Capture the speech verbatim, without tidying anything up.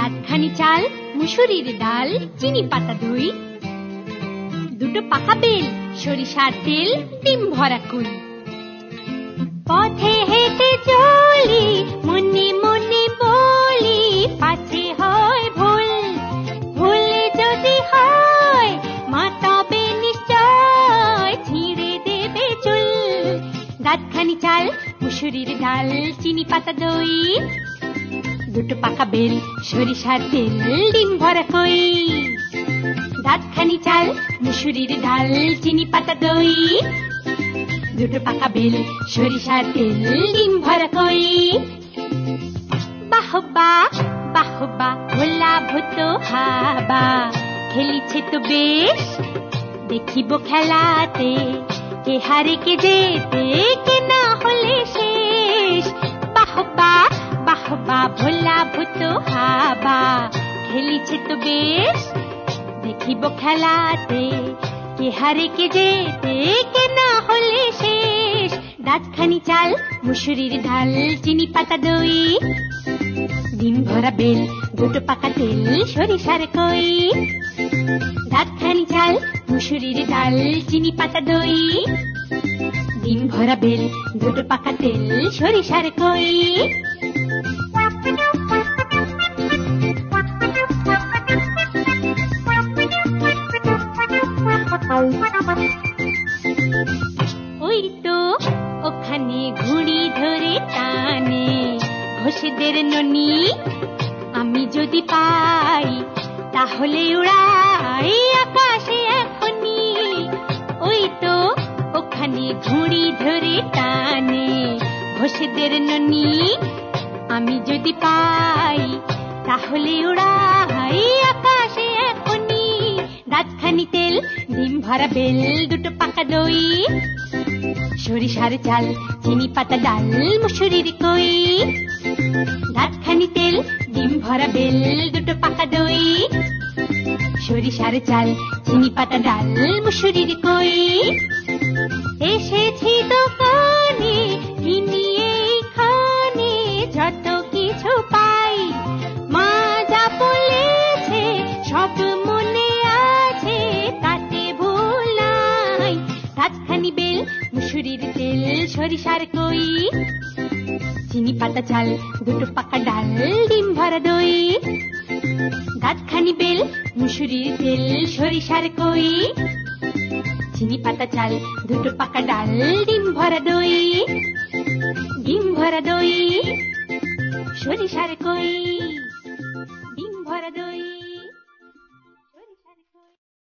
দাঁতখানি চাল, মুসুরির ডাল, চিনি পাতা দই, দুটো পাকা বেল, সরিষার তেল, ডিম ভরা কুল। পথে হেঁটে চলি, মনে মনে বলি, পাছে হয় ভুল, ভুল যদি হয় মা তবে নিশ্চয় ছিঁড়ে দেবে চুল। দাঁতখানি চাল, মুসুরির ডাল, চিনি পাতা দই, দুটো পাকা বেল, সরিষার তেল, ডিম ভরা কই। দাঁতখানি চাল, মুসুরির ডাল, চিনি পাতা দই, দুটো পাকা বেল, সরিষার তেল, ডিম ভরা কই। বাহবা বাহবা ভোলা ভূত হাবা, খেলিছে তো বেশ, দেখিব খেলাতে কে হারে কে যেতে, কে না হলে শেষ। বাহবা বাহবা ভোলা ভূত হাবা, খেলিছে তো বেশ, দেখিব খেলাতে কে হারে কে যেতে, কে না হলে শেষ। দাঁতখানি চাল, মুসুরির ডাল, চিনি পাতা দই, ডিম ভরা বেল, দুটো পাকা তেল, সরিষার কই। দাঁতখানি চাল, মুসুরির ডাল, চিনি পাতা দই, ডিম ভরা বেল, দুটো পাকা তেল, সরিষার কই। ওই তো ওখানে ঘুড়ি ধরে টানে ঘোষেদের ননি, আমি যদি পাই তাহলে উড়াই আকাশে এখনি। ওই তো ওখানে ঘুড়ি ধরে টানে ঘোষেদের ননি, আমি যদি পাই তাহলে উড়াই আকাশে এখনি। দাঁতখানি তেল, ডিম ভরা বেল, দুটো পাকা দই, সরিষার চাল, চিনি পাতা ডাল, মুসুরির কই। দাঁতখানি তেল, ডিম ভরা বেল, দুটো পাকা দই, সরিষার চাল, চিনি পাতা ডাল, মুসুরির কই। এসেছি দোকানে কিনি এইখানে যত কিছু পাই, মা যা বলেছে সব মনে আছে, তাতে ভুল নাই। দাঁতখানি বেল, মুসুরির তেল, সরিষার কই, চিনি পাতা চাল, দুটো পাকা ডাল, ডিম ভরা দই। দাঁতখানি বেল, মুসুরির তেল, সরিষার কই, চিনি পাতা চাল, দুটো পাকা ডাল, ডিম ভরা দই, ডিম ভরা দই, সরিষার কই, ডিম ভরা দই।